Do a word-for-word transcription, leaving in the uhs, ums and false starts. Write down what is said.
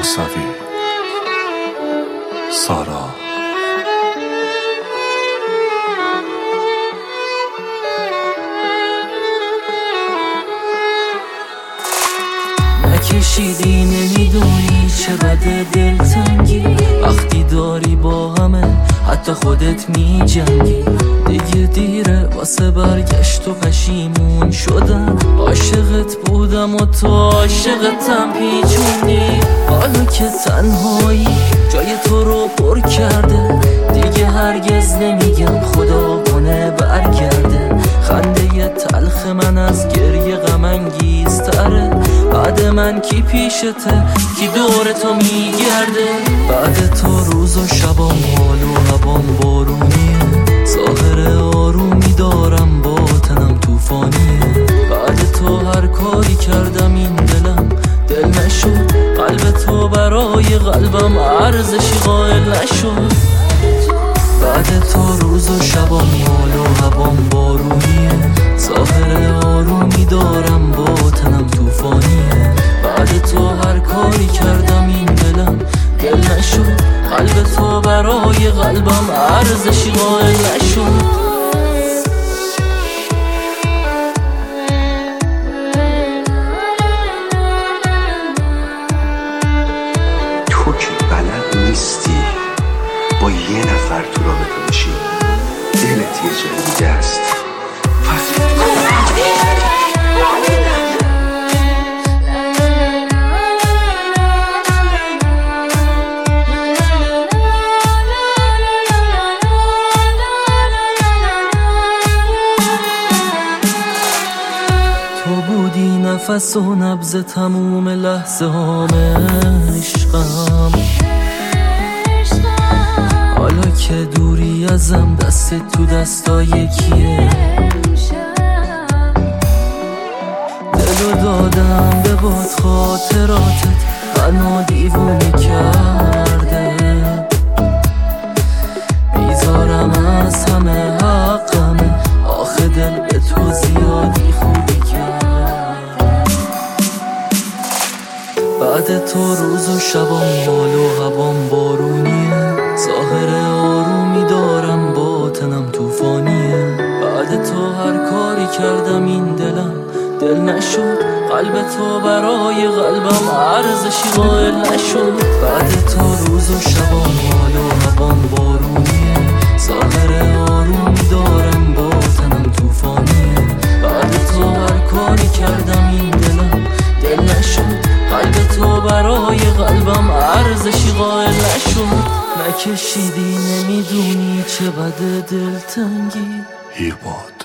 موسوی سارا. نکشیدی نمیدونی چه بده دلتنگی، وقتی داری با همه حتی خودت می جنگی. دیگه دیره واسه برگشت و پشیمون شدم، عاشقت بودم و تو عاشقتم پیچوندی. حالا که تنهایی جای تو رو پر کرده، دیگه هرگز نمیگم خدا کنه برگرده. خنده تلخ من از گریه غم انگیزتره، بعد من کی پیشته کی دور تو میگرده. بعد تو روز و شبام حال و هوام بارونیه، ظاهر آرومی دارم با تنم توفانیه. بعد تو هر کاری کردم این دلم دل نشد، قلب تو برای قلبم ارزشی قائل نشد. بعد تو روز و شبام حال و هوام بارونیه، ظاهر آرومی دارم با تنم توفانیه. بعد تو هر کاری کردم این دلم دل نشد، قلب تو برای قلبم ارزشی قائل نشد. تو که بلد نیستی با یه نفر تو رابطه باشی، دلت یه جای دیگه است. تو بودی نفس و نبض تموم لحظه هام عشقم، حالا که دوری ازم دست تو دستا یکیه. دلو دادم به باد، خاطراتت منو دیوونه کرده. بیزارم از همه حقمه، آخه دل به تو زیادی خوبی کرد. بعد تو روز و شبام حال و هوام بارونیه، ظاهر آرومی دارم با تنم توفانیه. بعد تو هر کاری کردم این دلم دل نشد، قلب تو برای قلبم ارزشی قائل نشد. بعد تو روز و شبام حال و هوام بارونیه، ظاهر آرومی دارم با تنم توفانیه. بعد تو هر کاری کردم این دلم دل نشد، قلب تو برای قلبم ارزشی قائل نشد. نکشیدی نمیدونی چه بده دلتنگی. هیرباد